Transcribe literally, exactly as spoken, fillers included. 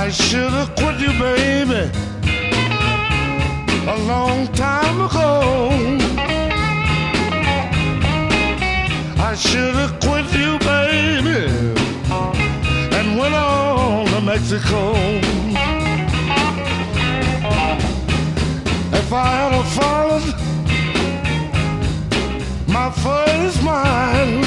I should have quit you, baby, a long time ago. I should have quit you, baby, and went on to Mexico. If I had followed my first mind,